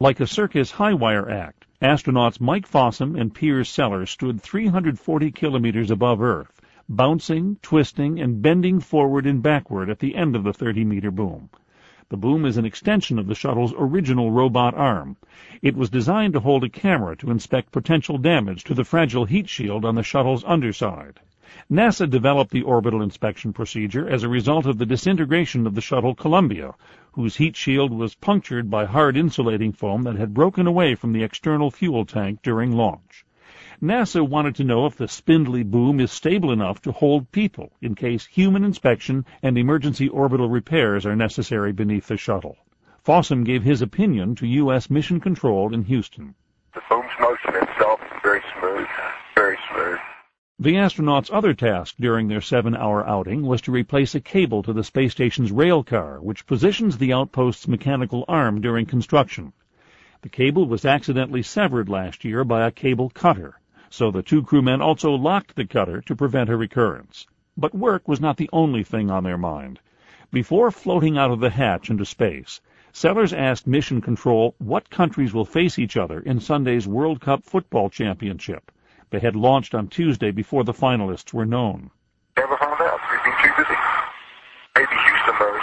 Like a circus high-wire act, astronauts Mike Fossum and Piers Sellers stood 340 kilometers above Earth, bouncing, twisting, and bending forward and backward at the end of the 30-meter boom. The boom is an extension of the shuttle's original robot arm. It was designed to hold a camera to inspect potential damage to the fragile heat shield on the shuttle's underside. NASA developed the orbital inspection procedure as a result of the disintegration of the shuttle Columbia, whose heat shield was punctured by hard insulating foam that had broken away from the external fuel tank during launch. NASA wanted to know if the spindly boom is stable enough to hold people in case human inspection and emergency orbital repairs are necessary beneath the shuttle. Fossum gave his opinion to U.S. Mission Control in Houston. The boom's motion itself is very smooth, very smooth. The astronauts' other task during their 7-hour outing was to replace a cable to the space station's rail car, which positions the outpost's mechanical arm during construction. The cable was accidentally severed last year by a cable cutter, so the two crewmen also locked the cutter to prevent a recurrence. But work was not the only thing on their mind. Before floating out of the hatch into space, Sellers asked Mission Control what countries will face each other in Sunday's World Cup football championship. They had launched on Tuesday before the finalists were known. Never found out. We've been too busy. Maybe Houston knows.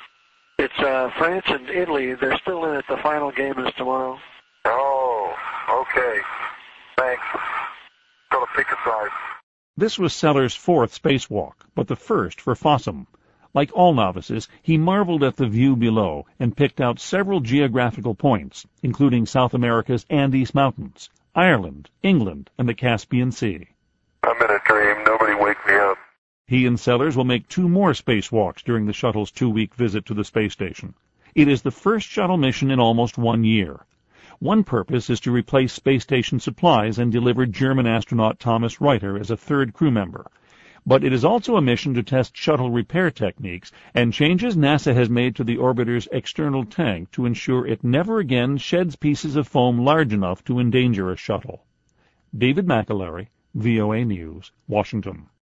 It's France and Italy. They're still in it. The final game is tomorrow. Oh, okay. Thanks. Gotta pick a side. This was Sellers' fourth spacewalk, but the first for Fossum. Like all novices, he marveled at the view below and picked out several geographical points, including South America's Andes Mountains, Ireland, England, and the Caspian Sea. I'm in a dream. Nobody wake me up. He and Sellers will make 2 more spacewalks during the shuttle's 2-week visit to the space station. It is the first shuttle mission in almost 1 year. One purpose is to replace space station supplies and deliver German astronaut Thomas Reuter as a 3rd crew member. But it is also a mission to test shuttle repair techniques and changes NASA has made to the orbiter's external tank to ensure it never again sheds pieces of foam large enough to endanger a shuttle. David McAlery, VOA News, Washington.